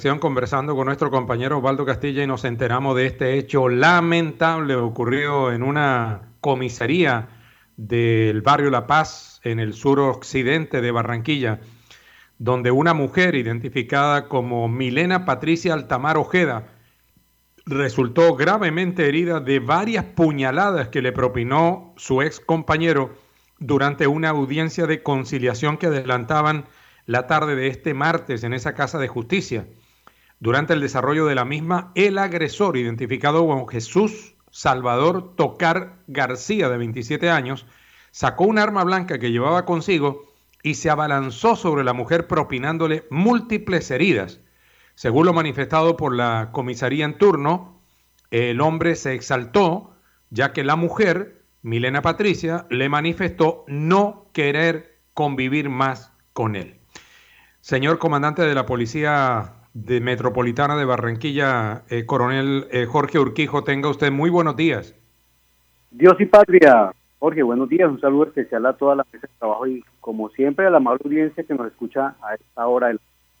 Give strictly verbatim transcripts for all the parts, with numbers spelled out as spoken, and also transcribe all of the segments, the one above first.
Conversando con nuestro compañero Osvaldo Castilla y nos enteramos de este hecho lamentable ocurrido en una comisaría del barrio La Paz en el suroccidente de Barranquilla, donde una mujer identificada como Milena Patricia Altamar Ojeda resultó gravemente herida de varias puñaladas que le propinó su ex compañero durante una audiencia de conciliación que adelantaban la tarde de este martes en esa casa de justicia. Durante el desarrollo de la misma, el agresor, identificado como Jesús Salvador Tocar García, de veintisiete años, sacó un arma blanca que llevaba consigo y se abalanzó sobre la mujer propinándole múltiples heridas. Según lo manifestado por la comisaría en turno, el hombre se exaltó, ya que la mujer, Milena Patricia, le manifestó no querer convivir más con él. Señor comandante de la Policía de Metropolitana de Barranquilla, eh, coronel eh, Jorge Urquijo, tenga usted muy buenos días. Dios y patria. Jorge, buenos días, un saludo especial a toda la mesa de trabajo y como siempre a la amable audiencia que nos escucha a esta hora.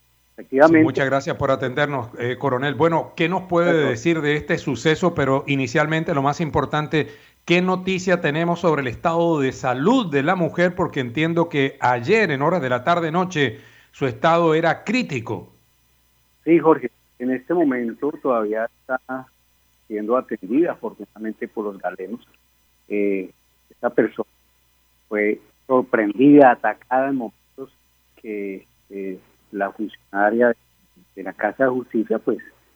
Sí, Efectivamente. muchas gracias por atendernos, eh, coronel. Bueno, ¿qué nos puede Perdón. decir de este suceso? Pero inicialmente, lo más importante, ¿qué noticia tenemos sobre el estado de salud de la mujer? Porque entiendo que ayer, en horas de la tarde-noche, su estado era crítico. Sí, Jorge, en este momento todavía está siendo atendida afortunadamente por los galenos. Eh, esta persona fue sorprendida, atacada en momentos que eh, la funcionaria de la Casa de Justicia pues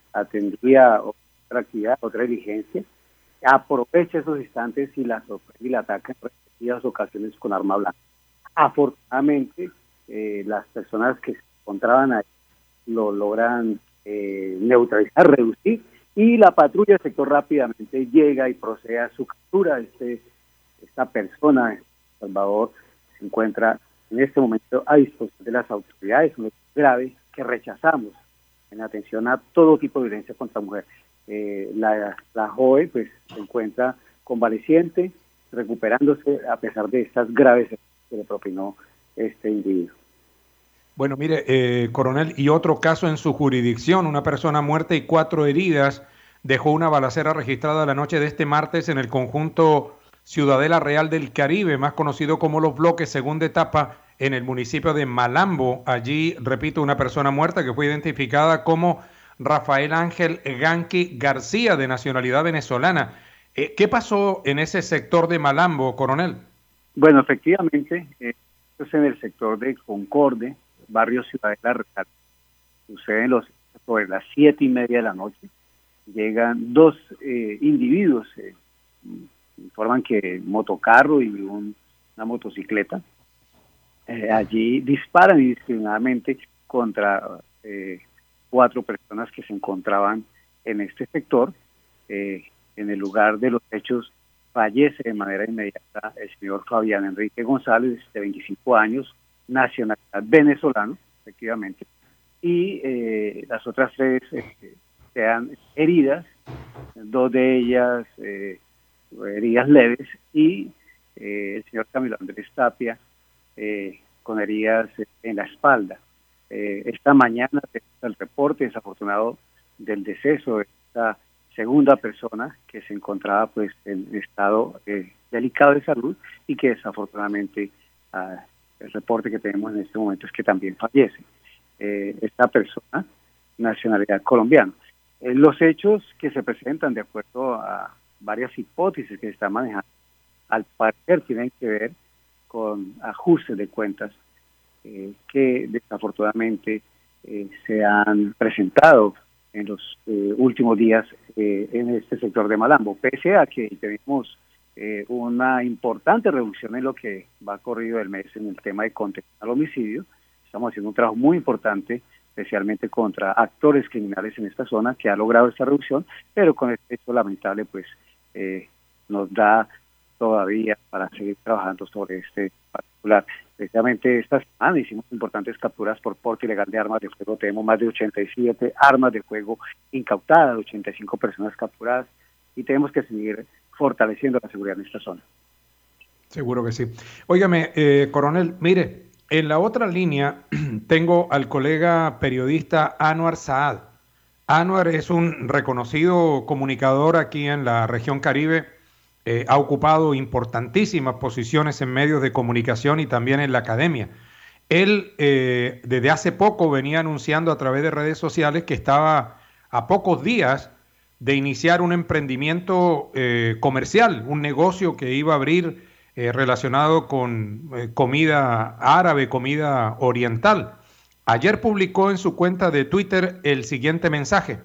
atendía otra actividad, otra diligencia, aprovecha esos instantes y la sorprende y la ataca en repetidas ocasiones con arma blanca. Afortunadamente, eh, las personas que se encontraban ahí lo logran eh, neutralizar, reducir, y la patrulla del sector rápidamente llega y procede a su captura. Este, esta persona, Salvador, se encuentra en este momento a disposición de las autoridades, un hecho grave que rechazamos en atención a todo tipo de violencia contra la mujer. Eh, la, la joven pues se encuentra convaleciente, recuperándose a pesar de estas graves que le propinó este individuo. Bueno, mire, eh, coronel, y otro caso en su jurisdicción, una persona muerta y cuatro heridas, dejó una balacera registrada la noche de este martes en el conjunto Ciudadela Real del Caribe, más conocido como Los Bloques, segunda etapa, en el municipio de Malambo. Allí, repito, una persona muerta que fue identificada como Rafael Ángel Ganqui García, de nacionalidad venezolana. Eh, ¿Qué pasó en ese sector de Malambo, coronel? Bueno, efectivamente, eh, esto es en el sector de Concorde, barrio Ciudadela Real. Suceden los sobre las siete y media de la noche. Llegan dos eh, individuos, eh, informan que motocarro y un, una motocicleta. Eh, allí disparan indiscriminadamente contra eh, cuatro personas que se encontraban en este sector. Eh, en el lugar de los hechos fallece de manera inmediata el señor Fabián Enrique González, de veinticinco años, nacionalidad venezolano, efectivamente, y eh, las otras tres eh, sean heridas, dos de ellas eh, heridas leves, y eh, el señor Camilo Andrés Tapia eh, con heridas en la espalda. Eh, esta mañana el reporte desafortunado del deceso de esta segunda persona que se encontraba pues en estado eh, delicado de salud y que desafortunadamente uh, el reporte que tenemos en este momento es que también fallece. Eh, esta persona, nacionalidad colombiana. Eh, los hechos que se presentan de acuerdo a varias hipótesis que se están manejando, al parecer tienen que ver con ajustes de cuentas eh, que desafortunadamente eh, se han presentado en los eh, últimos días eh, en este sector de Malambo, pese a que tenemos eh, una importante reducción en lo que va corrido del mes en el tema de contención al homicidio. Estamos haciendo un trabajo muy importante, especialmente contra actores criminales en esta zona, que ha logrado esta reducción, pero con este hecho lamentable, pues eh, nos da todavía para seguir trabajando sobre este particular. Precisamente esta semana hicimos importantes capturas por porte ilegal de armas de fuego. Tenemos más de ochenta y siete armas de fuego incautadas, ochenta y cinco personas capturadas, y tenemos que seguir fortaleciendo la seguridad en esta zona. Seguro que sí. Óigame, eh, coronel, mire, En la otra línea tengo al colega periodista Anwar Saad. Anwar es un reconocido comunicador aquí en la región Caribe. Eh, ha ocupado importantísimas posiciones en medios de comunicación y también en la academia. Él eh, desde hace poco venía anunciando a través de redes sociales que estaba a pocos días de iniciar un emprendimiento eh, comercial, un negocio que iba a abrir eh, relacionado con eh, comida árabe, comida oriental. Ayer publicó en su cuenta de Twitter el siguiente mensaje: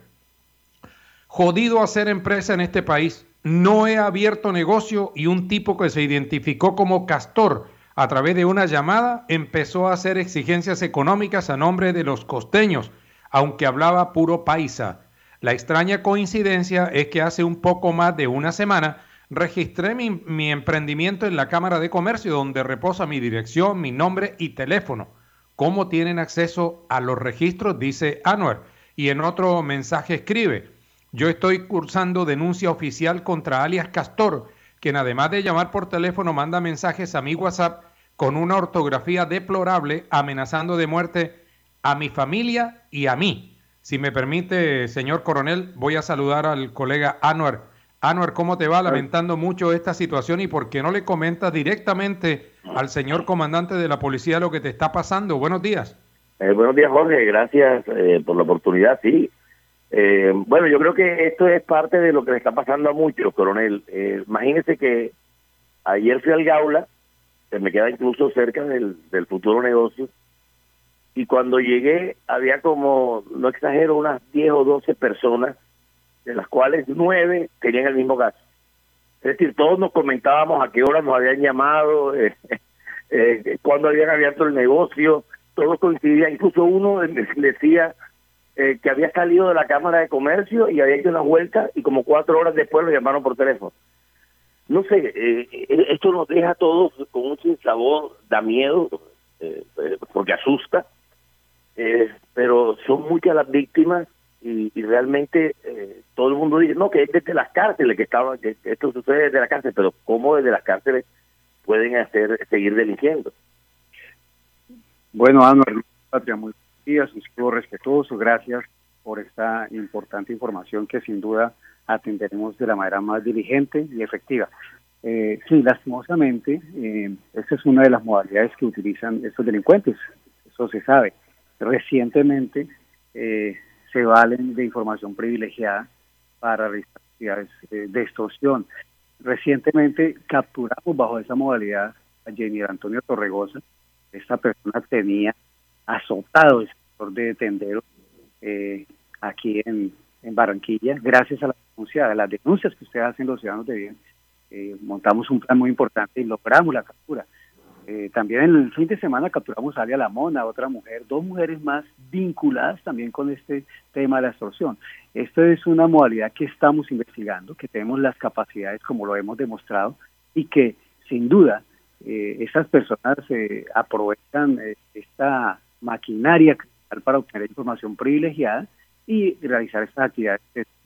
jodido hacer empresa en este país. No he abierto negocio y un tipo que se identificó como Castor a través de una llamada empezó a hacer exigencias económicas a nombre de los costeños, aunque hablaba puro paisa. La extraña coincidencia es que hace un poco más de una semana registré mi, mi emprendimiento en la Cámara de Comercio, donde reposa mi dirección, mi nombre y teléfono. ¿Cómo tienen acceso a los registros?, dice Anwar. Y en otro mensaje escribe: yo estoy cursando denuncia oficial contra alias Castor, quien además de llamar por teléfono manda mensajes a mi WhatsApp con una ortografía deplorable, amenazando de muerte a mi familia y a mí. Si me permite, señor coronel, voy a saludar al colega Anwar. Anwar, ¿cómo te va? Lamentando mucho esta situación, y por qué no le comentas directamente al señor comandante de la policía lo que te está pasando. Buenos días. Eh, buenos días, Jorge. Gracias eh, por la oportunidad. Sí. Eh, bueno, yo creo que esto es parte de lo que le está pasando a muchos, coronel. Eh, imagínese que ayer fui al Gaula, que me queda incluso cerca del, del futuro negocio, y cuando llegué había como, no exagero, unas diez o doce personas, de las cuales nueve tenían el mismo caso. Es decir, todos nos comentábamos a qué hora nos habían llamado, eh, eh, cuándo habían abierto el negocio, todo coincidía. Incluso uno decía eh, que había salido de la Cámara de Comercio y había hecho una vuelta, y como cuatro horas después lo llamaron por teléfono. No sé, eh, esto nos deja a todos con un sinsabor, da miedo, eh, porque asusta, eh, pero son muchas las víctimas. Y, y realmente eh, todo el mundo dice, no, que es desde las cárceles que estaba, que esto sucede desde la cárcel, pero ¿cómo desde las cárceles pueden hacer seguir delinquiendo? Bueno, Anuar, Patria, muy buenos días, un saludo respetuoso, gracias por esta importante información que sin duda atenderemos de la manera más diligente y efectiva. Eh, sí, lastimosamente, eh, esta es una de las modalidades que utilizan estos delincuentes, eso se sabe. Recientemente, eh, se valen de información privilegiada para realizar actividades eh, de extorsión. Recientemente capturamos bajo esa modalidad a Jenny Antonio Torregosa. Esta persona tenía azotado el sector de Tendero eh, aquí en, en Barranquilla. Gracias a la denuncia, a las denuncias que ustedes hacen los ciudadanos de bien, eh, montamos un plan muy importante y logramos la captura. Eh, también en el fin de semana capturamos a Alia Lamona, otra mujer, dos mujeres más vinculadas también con este tema de la extorsión. Esto es una modalidad que estamos investigando, que tenemos las capacidades, como lo hemos demostrado, y que sin duda eh, estas personas eh, aprovechan eh, esta maquinaria para obtener información privilegiada y realizar estas actividades.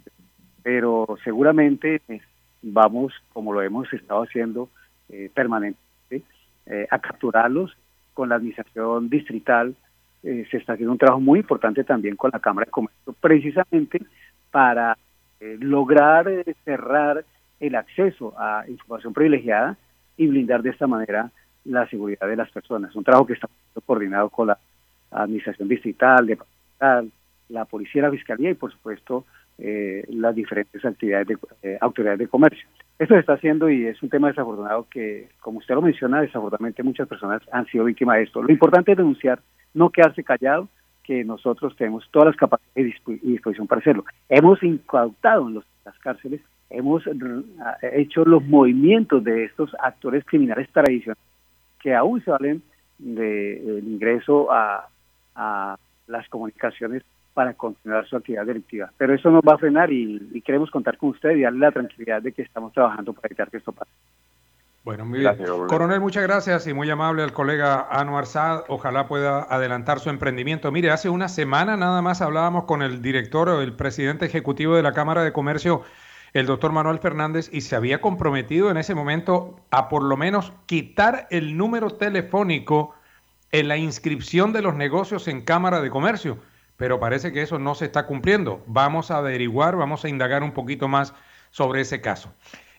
Pero seguramente eh, vamos, como lo hemos estado haciendo eh, permanentemente, Eh, a capturarlos. Con la administración distrital eh, se está haciendo un trabajo muy importante también con la Cámara de Comercio, precisamente para eh, lograr eh, cerrar el acceso a información privilegiada y blindar de esta manera la seguridad de las personas. Un trabajo que está coordinado con la administración distrital, departamental, la policía, la fiscalía y por supuesto eh, las diferentes actividades de eh, autoridades de comercio. Esto se está haciendo y es un tema desafortunado que, como usted lo menciona, desafortunadamente muchas personas han sido víctimas de esto. Lo importante es denunciar, no quedarse callado, que nosotros tenemos todas las capacidades y disposición para hacerlo. Hemos incautado en los, las cárceles, hemos hecho los movimientos de estos actores criminales tradicionales que aún se valen del ingreso a, a las comunicaciones para continuar su actividad delictiva. Pero eso nos va a frenar y, y queremos contar con usted y darle la tranquilidad de que estamos trabajando para evitar que esto pase. Bueno, muy bien. Coronel, muchas gracias y muy amable al colega Anwar Saad. Ojalá pueda adelantar su emprendimiento. Mire, hace una semana nada más hablábamos con el director o el presidente ejecutivo de la Cámara de Comercio, el doctor Manuel Fernández, y se había comprometido en ese momento a por lo menos quitar el número telefónico en la inscripción de los negocios en Cámara de Comercio, pero parece que eso no se está cumpliendo. Vamos a averiguar, vamos a indagar un poquito más sobre ese caso.